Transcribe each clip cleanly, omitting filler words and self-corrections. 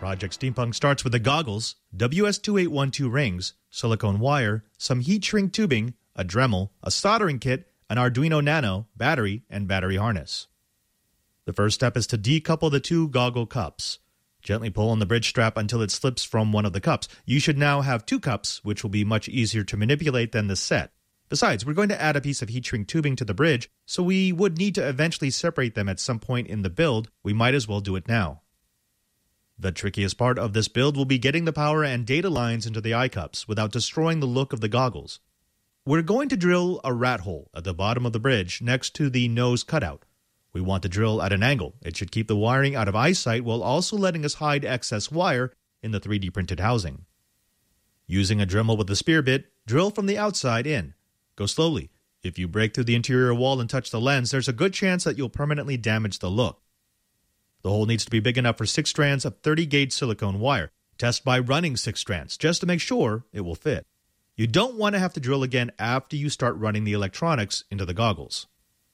Project Steampunk starts with the goggles, WS2812 rings, silicone wire, some heat shrink tubing, a Dremel, a soldering kit, an Arduino Nano, battery, and battery harness. The first step is to decouple the two goggle cups. Gently pull on the bridge strap until it slips from one of the cups. You should now have two cups, which will be much easier to manipulate than the set. Besides, we're going to add a piece of heat shrink tubing to the bridge, so we would need to eventually separate them at some point in the build. We might as well do it now. The trickiest part of this build will be getting the power and data lines into the eye cups without destroying the look of the goggles. We're going to drill a rat hole at the bottom of the bridge next to the nose cutout. We want to drill at an angle. It should keep the wiring out of eyesight while also letting us hide excess wire in the 3D printed housing. Using a Dremel with a spear bit, drill from the outside in. Go slowly. If you break through the interior wall and touch the lens, there's a good chance that you'll permanently damage the look. The hole needs to be big enough for 6 strands of 30-gauge silicone wire. Test by running 6 strands, just to make sure it will fit. You don't want to have to drill again after you start running the electronics into the goggles.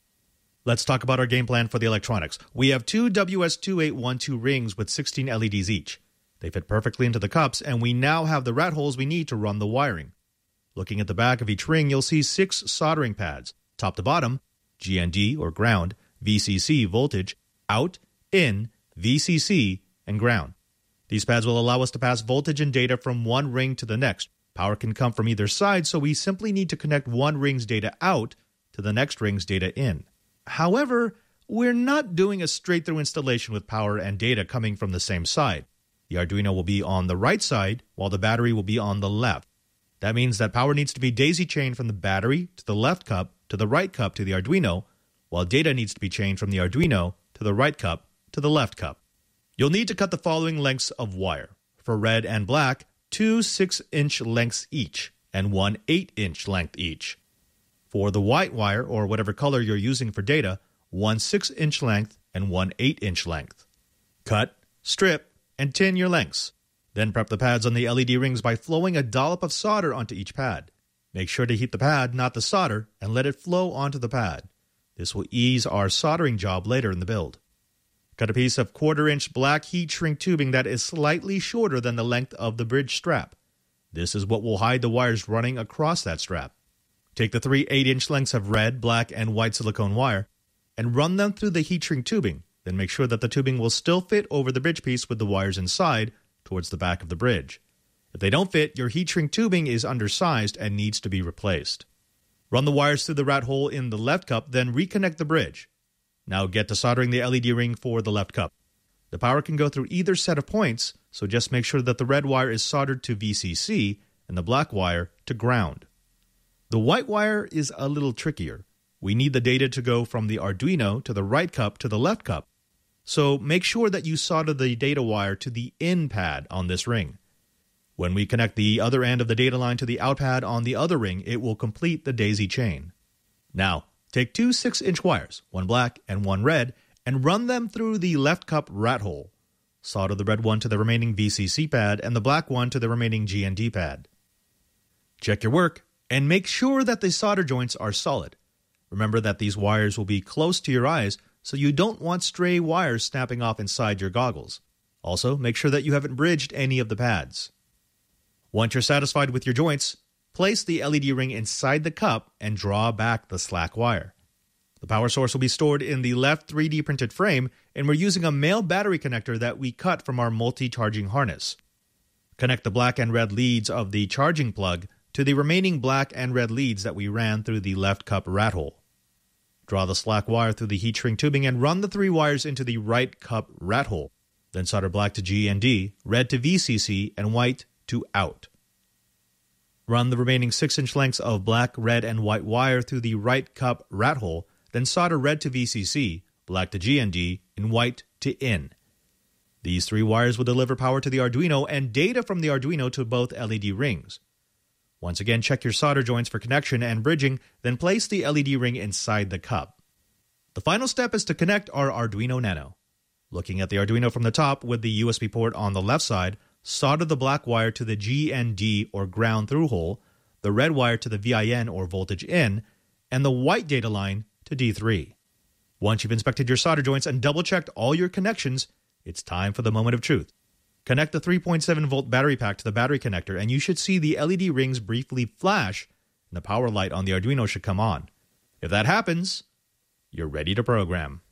Let's talk about our game plan for the electronics. We have 2 WS2812 rings with 16 LEDs each. They fit perfectly into the cups, and we now have the rat holes we need to run the wiring. Looking at the back of each ring, you'll see 6 soldering pads. Top to bottom, GND or ground, VCC voltage, out, in, VCC, and ground. These pads will allow us to pass voltage and data from one ring to the next. Power can come from either side, so we simply need to connect one ring's data out to the next ring's data in. However, we're not doing a straight-through installation with power and data coming from the same side. The Arduino will be on the right side, while the battery will be on the left. That means that power needs to be daisy-chained from the battery to the left cup to the right cup to the Arduino, while data needs to be chained from the Arduino to the right cup to the left cup. You'll need to cut the following lengths of wire. For red and black, 2 6-inch lengths each, and 1 8-inch length each. For the white wire, or whatever color you're using for data, 1 6-inch length and 1 8-inch length. Cut, strip, and tin your lengths. Then prep the pads on the LED rings by flowing a dollop of solder onto each pad. Make sure to heat the pad, not the solder, and let it flow onto the pad. This will ease our soldering job later in the build. Cut a piece of 1/4-inch black heat shrink tubing that is slightly shorter than the length of the bridge strap. This is what will hide the wires running across that strap. Take the 3 8-inch lengths of red, black, and white silicone wire and run them through the heat shrink tubing. Then make sure that the tubing will still fit over the bridge piece with the wires inside towards the back of the bridge. If they don't fit, your heat shrink tubing is undersized and needs to be replaced. Run the wires through the rat hole in the left cup, then reconnect the bridge. Now get to soldering the LED ring for the left cup. The power can go through either set of points, so just make sure that the red wire is soldered to VCC and the black wire to ground. The white wire is a little trickier. We need the data to go from the Arduino to the right cup to the left cup. So make sure that you solder the data wire to the in pad on this ring. When we connect the other end of the data line to the out pad on the other ring, it will complete the daisy chain. Now, take 2 6-inch wires, one black and one red, and run them through the left cup rat hole. Solder the red one to the remaining VCC pad and the black one to the remaining GND pad. Check your work and make sure that the solder joints are solid. Remember that these wires will be close to your eyes, so you don't want stray wires snapping off inside your goggles. Also, make sure that you haven't bridged any of the pads. Once you're satisfied with your joints, place the LED ring inside the cup and draw back the slack wire. The power source will be stored in the left 3D printed frame, and we're using a male battery connector that we cut from our multi-charging harness. Connect the black and red leads of the charging plug to the remaining black and red leads that we ran through the left cup rat hole. Draw the slack wire through the heat shrink tubing and run the 3 wires into the right cup rat hole. Then solder black to GND, red to VCC, and white to out. Run the remaining 6-inch lengths of black, red, and white wire through the right cup rat hole, then solder red to VCC, black to GND, and white to in. These 3 wires will deliver power to the Arduino and data from the Arduino to both LED rings. Once again, check your solder joints for connection and bridging, then place the LED ring inside the cup. The final step is to connect our Arduino Nano. Looking at the Arduino from the top with the USB port on the left side, solder the black wire to the GND or ground through hole, the red wire to the VIN or voltage in, and the white data line to D3. Once you've inspected your solder joints and double-checked all your connections, it's time for the moment of truth. Connect the 3.7-volt battery pack to the battery connector and you should see the LED rings briefly flash and the power light on the Arduino should come on. If that happens, you're ready to program.